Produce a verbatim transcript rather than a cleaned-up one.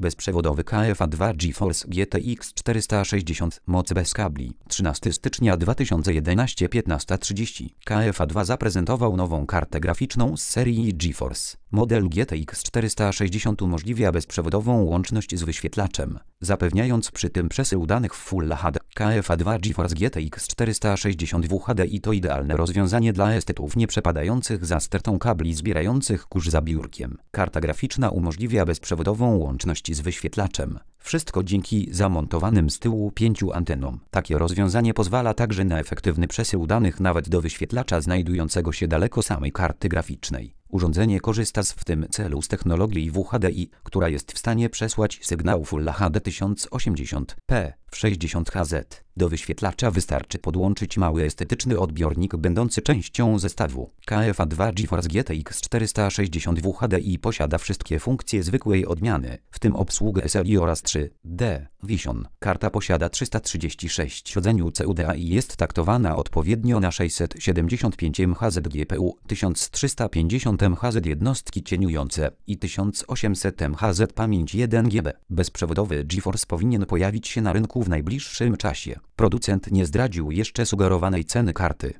Bezprzewodowy K F A dwa GeForce G T X czterysta sześćdziesiąt. Moc bez kabli. trzynastego stycznia dwa tysiące jedenastego piętnasta trzydzieści. K F A dwa zaprezentował nową kartę graficzną z serii GeForce. Model G T X czterysta sześćdziesiąt umożliwia bezprzewodową łączność z wyświetlaczem, zapewniając przy tym przesył danych w Full H D. K F A dwa GeForce G T X czterysta sześćdziesiąt W H D i to idealne rozwiązanie dla estetów nie przepadających za stertą kabli zbierających kurz za biurkiem. Karta graficzna umożliwia bezprzewodową łączność z wyświetlaczem. Wszystko dzięki zamontowanym z tyłu pięciu antenom. Takie rozwiązanie pozwala także na efektywny przesył danych nawet do wyświetlacza znajdującego się daleko samej karty graficznej. Urządzenie korzysta z w tym celu z technologii W H D I, która jest w stanie przesłać sygnał Full H D tysiąc osiemdziesiąt p w sześćdziesiąt herców. Do wyświetlacza wystarczy podłączyć mały estetyczny odbiornik będący częścią zestawu. K F A dwa GeForce G T X czterysta sześćdziesiąt W H D I posiada wszystkie funkcje zwykłej odmiany, w tym obsługę S L I oraz trzy D Vision. Karta posiada trzysta trzydzieści sześć rdzeni C U D A i jest taktowana odpowiednio na sześćset siedemdziesiąt pięć M H Z G P U, tysiąc trzysta pięćdziesiąt M H Z jednostki cieniujące i tysiąc osiemset M H Z pamięć jeden G B. Bezprzewodowy GeForce powinien pojawić się na rynku w najbliższym czasie. Producent nie zdradził jeszcze sugerowanej ceny karty.